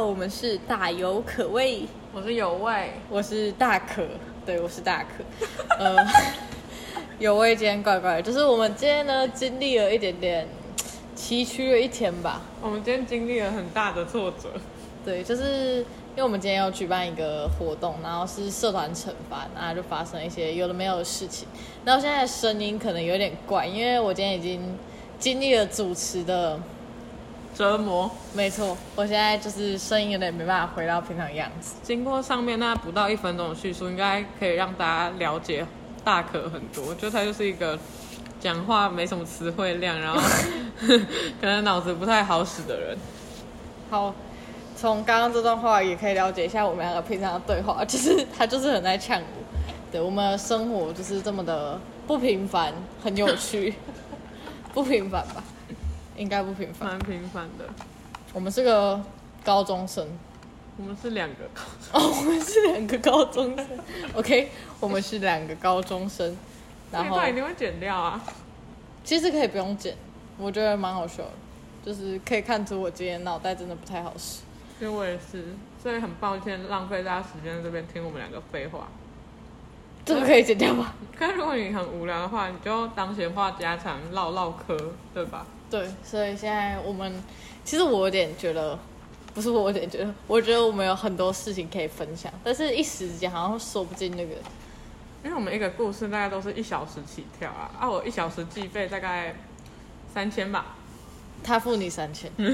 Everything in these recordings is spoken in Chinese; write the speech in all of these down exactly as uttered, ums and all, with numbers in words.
好，我们是大有可畏， 我是有味， 我是大可，对，我是大可。呃，有味今天怪怪的，就是我们今天呢经历了一点点崎岖的一天吧。 我们今天经历了很大的挫折。 对，就是因为我们今天要举办一个活动，然后是社团惩罚，然后就发生一些有的没有的事情。然后现在声音可能有点怪，因为我今天已经经历了主持的折磨。 没错，我现在就是声音有点没办法回到平常的样子。 经过上面那不到一分钟的叙述，应该可以让大家了解大可很多。我觉得他就是一个讲话没什么词汇量，然后可能脑子不太好使的人。 好，从刚刚这段话也可以了解一下我们两个平常的对话，就是他就是很在呛我。对，我们的生活就是这么的不平凡，很有趣。不平凡吧？应该不平凡， 蛮平凡的。 我们是个高中生， 我们是两个高中哦，我们是两个高中生。OK， 我们是两个高中生。然后这一定会剪掉啊。 其实可以不用剪，我觉得蛮好笑的，就是可以看出我今天脑袋真的不太好使。 因为我也是，所以很抱歉浪费大家时间在这边听我们两个废话。 这个可以剪掉吗？ 可是如果你很无聊的话，你就当闲话家常唠唠嗑，对吧？ 对，所以现在我们其实我有点觉得，不是我有点觉得，我觉得我们有很多事情可以分享，但是一时之间好像说不进那个。 因为我们一个故事大概都是一小时起跳啊，啊，我一小时计费大概三千吧。 他付你三千，嗯，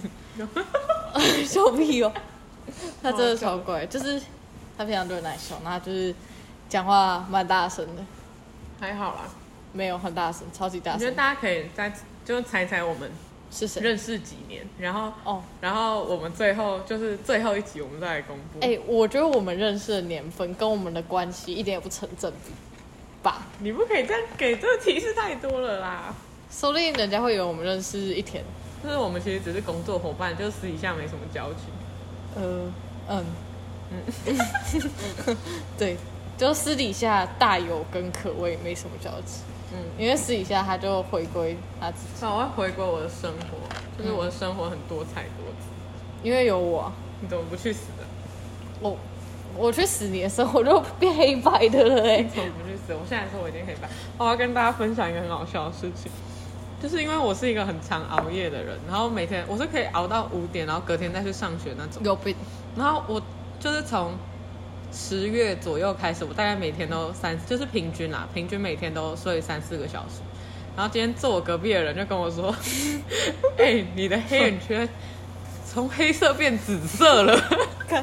笑屁哦，他真的超怪，就是他平常都很爱笑，然后就是讲话蛮大声的， 还好啦， 没有很大声，超级大声。 我觉得大家可以再就猜猜我们是谁， 认识几年，然后哦， 然后我们最后就是最后一集我们再来公布。 哎、欸，我觉得我们认识的年份跟我们的关系一点也不成正比吧？ 你不可以这样给这个提示太多了啦。 说不定人家会以为我们认识一天， 就是我们其实只是工作伙伴，就私底下没什么交情。 呃，嗯，嗯，对，就私底下大有跟可畏没什么交集，嗯，因为私底下他就回归他自己。 我会回归我的生活，就是我的生活很多彩多姿。 因为有我， 你怎么不去死的？ 我我去死你的生活就变黑白的了哎、欸！ 你怎么不去死？我现在说我已经黑白。我要跟大家分享一个很好笑的事情。就是因为我是一个很常熬夜的人，然后每天我是可以熬到五点，然后隔天再去上学那种。 有病！ 然后我就是从十月左右开始，我大概每天都三，就是平均啦，平均每天都睡三四个小时。然后今天坐我隔壁的人就跟我说：“哎、欸，你的黑眼圈从黑色变紫色了。”看，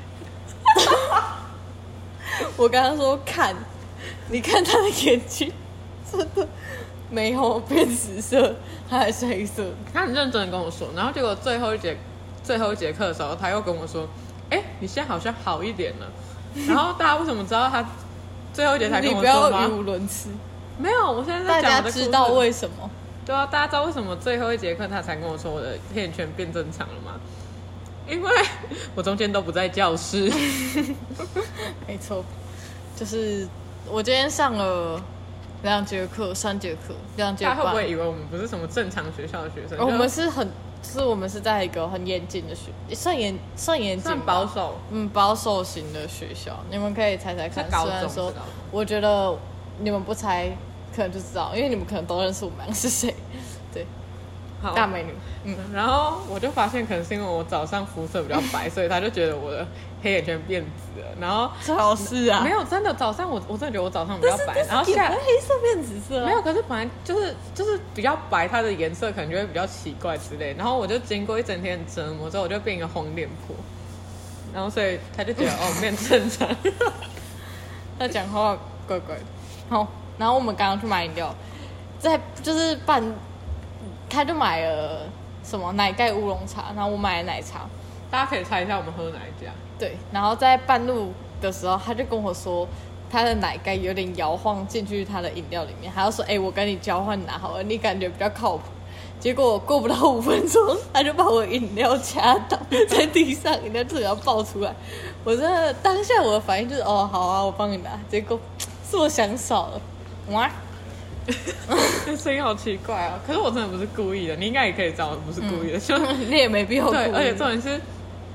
我刚刚说看，你看他的眼睛，真的。没有变紫色，它还是黑色。 他很认真的跟我说，然后结果最后一节最后一节课的时候，他又跟我说：“哎、欸，你现在好像好一点了。”然后大家为什么知道他最后一节才跟我说吗？ 你不要语无伦次。 没有，我现在在讲我的故事。 大家知道为什么？ 对啊，大家知道为什么最后一节课他才跟我说我的黑眼圈变正常了吗？因为我中间都不在教室。 没错，就是我今天上了。两节课，三节课，两节半。 他会不会以为我们不是什么正常学校的学生？ 我们是很，就是我们是在一个很严谨的学，算严算严谨， 算保守， 嗯，保守型的学校。你们可以猜猜看。虽然说，我觉得你们不猜，可能就知道，因为你们可能都认识我们是谁。对， 好， 大美女。 嗯，然后我就发现，可能是因为我早上肤色比较白，所以他就觉得我的黑眼圈变紫了。然后最好是啊， 没有真的早上我我真的觉得我早上比较白，然后现在黑色变紫色、啊， 没有，可是本来就是就是比较白，它的颜色可能就会比较奇怪之类。然后我就经过一整天的折磨之后，我就变一个黄脸婆。然后所以他就觉得哦变正常， 他讲话怪怪的。好，然后我们刚刚去买饮料，在就是半，他就买了什么奶盖乌龙茶，然后我买了奶茶。 大家可以猜一下我们喝哪一家？ 对，然后在半路的时候，他就跟我说，他的奶盖有点摇晃进去他的饮料里面，还要说：“哎、欸，我跟你交换拿好了，你感觉比较靠谱。”结果过不到五分钟，他就把我饮料掐倒在地上，饮料就要爆出来。我真的当下我的反应就是：“哦，好啊，我帮你拿。”结果是我想少了，哇！ 这声音好奇怪啊！可是我真的不是故意的，你应该也可以知道我不是故意的，就你也没必要故意。 对，而且重点是，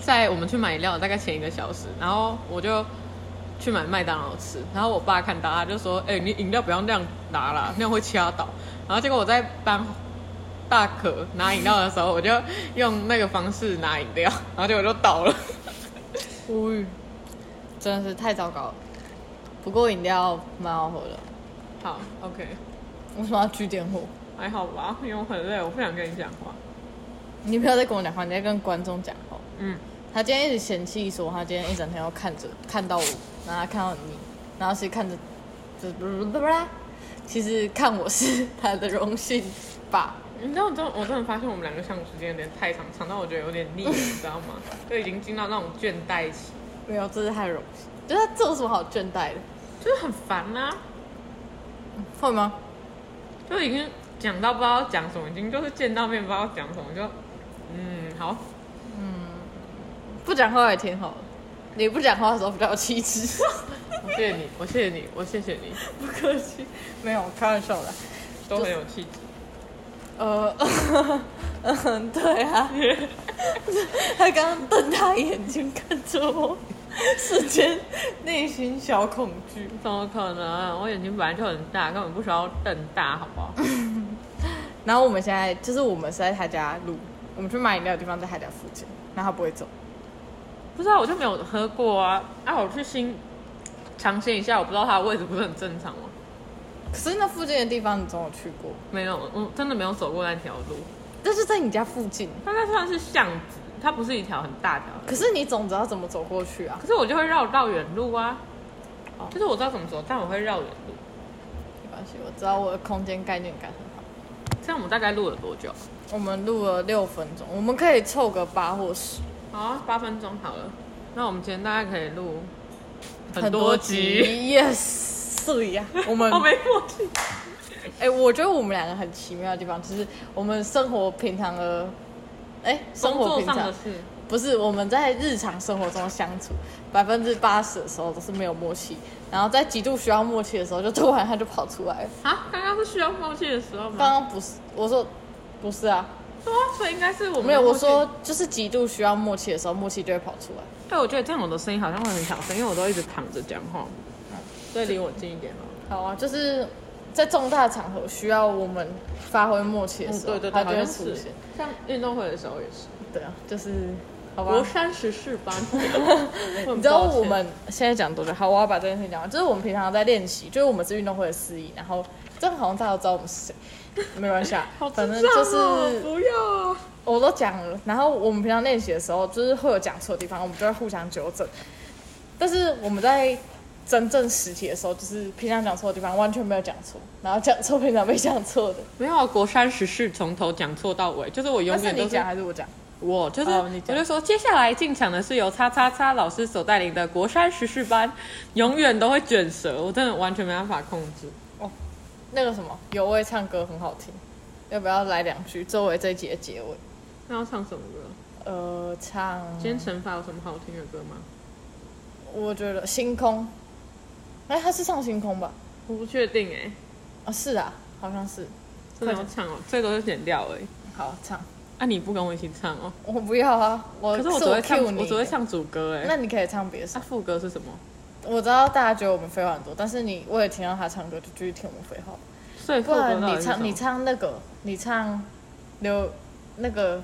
在我们去买饮料大概前一个小时，然后我就去买麦当劳吃，然后我爸看到他就说：“哎、欸，你饮料不要那样拿啦，那样会掐倒。”然后结果我在搬大可拿饮料的时候，我就用那个方式拿饮料，然后结果就倒了。 无语，真的是太糟糕了。不过饮料蛮好喝的。 好 ，OK。 为什么要据点我？ 还好吧，因为我很累，我不想跟你讲话。 你不要再跟我讲话，你在跟观众讲话。 嗯。 他今天一直嫌弃说，他今天一整天要看着看到我，然后他看到你，然后其实看着，就是不不不不啦，其实看我是他的荣幸吧。 你知道，我真我真的发现我们两个相处时间有点太长，长到我觉得有点腻了，你知道吗？就已经进到那种倦怠期。 没有，这是他的荣幸。就是他这有什么好倦怠的？ 就是很烦啊。 会吗？ 就已经讲到不知道讲什么，已经就是见到面不知道讲什么，就嗯好。 不讲话也挺好的，你不讲话的时候比较有气质。 我谢谢你，我谢谢你，我谢谢你， 不客气。没有，开玩笑的， 都很有气质。 呃，嗯，对啊。他刚刚瞪大眼睛看着我，瞬间内心小恐惧。 怎么可能？我眼睛本来就很大，根本不需要瞪大，好不好？ 然后我们现在就是我们是在他家录，我们去买饮料的地方在他家附近，然后他不会走。 不知道，我就没有喝过啊！啊，我去新尝鲜一下，我不知道它的位置不是很正常吗？ 可是那附近的地方你总有去过？ 没有，我真的没有走过那条路。 但是在你家附近， 它那算是巷子，它不是一条很大条的。 可是你总知道怎么走过去啊？ 可是我就会绕绕远路啊。哦，就是我知道怎么走，但我会绕远路。 没关系，我知道我的空间概念感很好。 这样我们大概录了多久？ 我们录了六分钟，我们可以凑个八或十。 好啊，八分钟好了。那我们今天大概可以录很多集 ，yes， 对呀，我们好没默契。 哎、欸，我觉得我们两个很奇妙的地方，就是我们生活平常的，哎、欸，生活平常的事， 不是我们在日常生活中相处，百分之八十的时候都是没有默契，然后在极度需要默契的时候，就突然他就跑出来了。 啊，刚刚是需要默契的时候吗？ 刚刚不是，我说不是啊。 对啊，所以应该是我们没有，我说就是极度需要默契的时候，默契就会跑出来。 对，我觉得这样我的声音好像会很小声，因为我都一直躺着讲话，所以离我近一点哦。 好啊，就是在重大场合需要我们发挥默契的时候， 嗯、对对对， 它就会出现。 像运动会的时候也是。 对啊，就是好吧。 国三十四班， 你知道我们现在讲多久？好，我要把这件事情讲完。就是我们平常在练习，就是我们是运动会的司仪，然后这好像大家都知道我们是谁。没关系啊，反正就是不要啊， 我都讲了。然后我们平常练习的时候，就是会有讲错的地方，我们就会互相纠正。但是我们在真正实体的时候，就是平常讲错的地方完全没有讲错，然后讲错平常被讲错的。 没有，国三十四从头讲错到尾，就是我永远都是。 是你讲还是我讲？ 我就是， 哦、 我就说接下来进场的是由叉叉叉老师所带领的国三十四班，永远都会卷舌，我真的完全没办法控制。 哦，那个什么，有位唱歌很好听，要不要来两句作为这一集的结尾？ 那要唱什么歌？ 呃，唱。 今天惩罚有什么好听的歌吗？ 我觉得星空，哎、欸，他是唱星空吧？ 我不确定哎、欸。 啊，是啊，好像是。 真的要唱哦，最多就剪掉而已。 好，唱。 啊，你不跟我一起唱哦？ 我不要啊，我可是我只会唱， 我, 我只会唱主歌哎。 那你可以唱别首。 啊，副歌是什么？ 我知道大家觉得我们废话很多，但是你为了听到他唱歌，就继续听我们废话。 所以副歌到底是什么？ 不然你唱，你唱那个，你唱刘那个，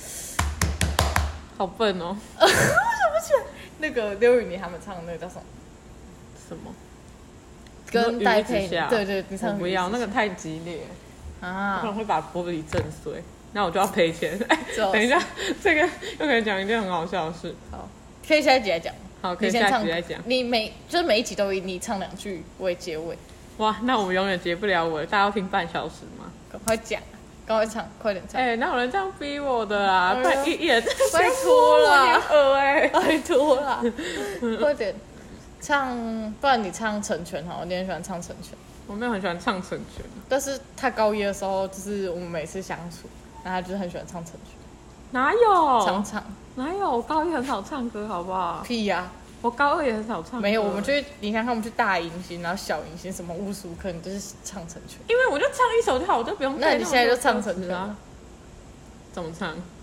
好笨哦！ 我想不起来那个刘宇宁他们唱的那个叫什么？ 什么？ 跟戴佩妮，对对，你唱。 我不要，那个太激烈啊， 我可能会把玻璃震碎。那我就要赔钱。哎，等一下，这个又可以讲一件很好笑的事。 好，可以下一集来讲。 好，可以下一集来讲。 你每就是每一集都以你唱两句为结尾。 哇，那我们永远结不了尾，大家要听半小时吗？ 赶快讲，赶快唱，快点唱。 哎、欸，哪有人这样逼我的啦？快、哎、一一人拜托啦， 恶哎， 拜托啦，快点唱，不然你唱成全好，你很喜欢唱成全。 我没有很喜欢唱成全， 但是他高一的时候，就是我们每次相处。然后他就是很喜欢唱成全， 哪有？ 常常哪有？我高一很少唱歌，好不好？ 屁呀、啊！ 我高二也很少唱歌。 没有，我们去你看看，我们去大迎新，然后小迎新，什么乌苏克，你就是唱成全。 因为我就唱一首就好，我就不用。 那你现在就唱成全啊？ 怎么唱？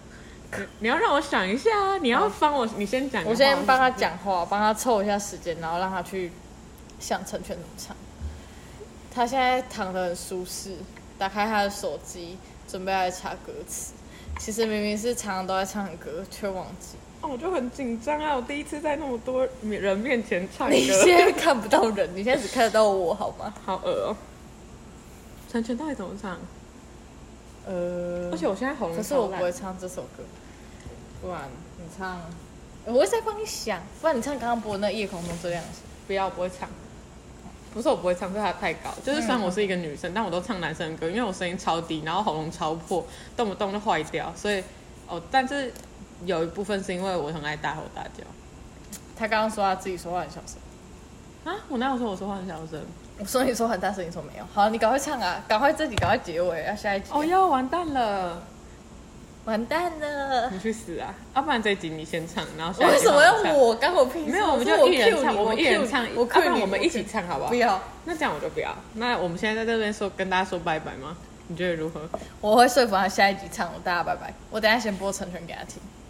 歌。 你要让我想一下啊！你要帮我，你先讲。 我先帮他讲话，帮他凑一下时间，然后让他去想成全怎么唱。他现在躺得很舒适，打开他的手机，准备来查歌词。其实明明是常常都在唱歌，却忘记。 哦，我就很紧张啊！我第一次在那么多人面前唱歌。 你现在看不到人，你现在只看得到我，好吗？ 好恶哦！成全到底怎么唱？ 呃， 而且我现在喉咙可是我不会唱这首歌，不然你唱，我会再帮你想，不然你唱刚刚播的那《夜空中最亮的星》。 不要，我不会唱。不是我不会唱，是它太高。就是虽然我是一个女生，但我都唱男生的歌，因为我声音超低，然后喉咙超破，动不动就坏掉。所以哦，但是有一部分是因为我很爱大吼大叫。 他刚刚说他自己说话很小声啊，我哪有说我说话很小声？ 我说你说很大声，你说没有。好，你赶快唱啊，赶快这集赶快结尾，要下一集。 哦，要完蛋了。 完蛋了！ 你去死啊！要、啊、不然这一集你先唱，然后下一集为什么要我？干我屁事！ 没有，我们就一人唱，我们一人唱， 我要、啊、不然我们一起唱好不好？ 不要。 那这样我就不要。那我们现在在这边说跟大家说拜拜吗？你觉得如何？ 我会说服他下一集唱，我大家拜拜。我等一下先播成全给他听。